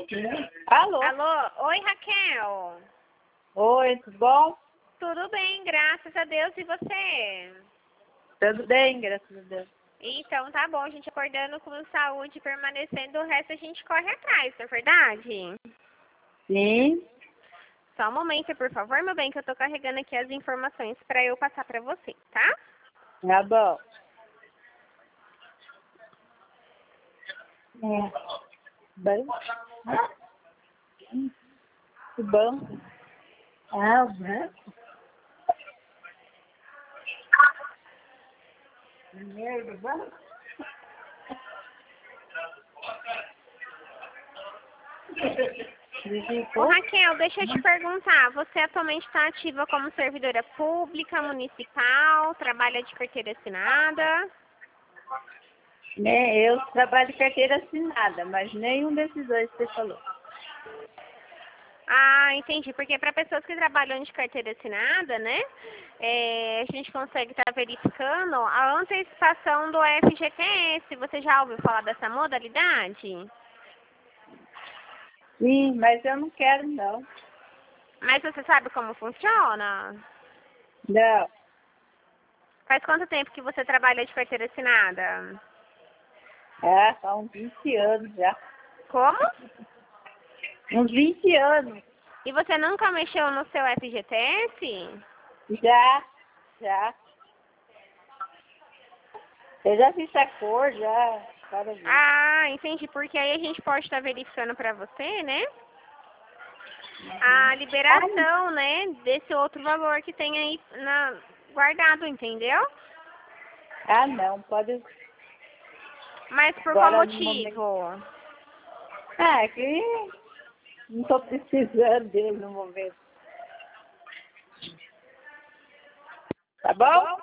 Alô? Alô? Oi, Raquel. Oi, tudo bom? Tudo bem, graças a Deus. E você? Tudo bem, graças a Deus. Então, tá bom. A gente acordando com saúde, permanecendo, o resto a gente corre atrás, não é verdade? Sim. Só um momento, por favor, meu bem, que eu tô carregando aqui as informações pra eu passar pra você, tá? Tá bom. É. Banco? O banco? Ah, o banco? Dinheiro do banco? Ô, Raquel, deixa eu te perguntar, você atualmente está ativa como servidora pública, municipal, trabalha de carteira assinada? Eu trabalho de carteira assinada, mas nenhum desses dois que você falou. Ah, entendi. Porque para pessoas que trabalham de carteira assinada, né, a gente consegue estar verificando a antecipação do FGTS. Você já ouviu falar dessa modalidade? Sim, mas eu não quero, não. Mas você sabe como funciona? Não. Faz quanto tempo que você trabalha de carteira assinada? É, há uns 20 anos já. Como? Uns 20 anos. E você nunca mexeu no seu FGTS? Já. Eu já fiz a cor, já. Cada vez. Ah, entendi. Porque aí a gente pode estar verificando para você, né? A liberação, né, desse outro valor que tem aí guardado, entendeu? Ah, não, pode. Mas por qual Agora no momento. motivo? Ah, é que não estou precisando dele no momento. Tá bom?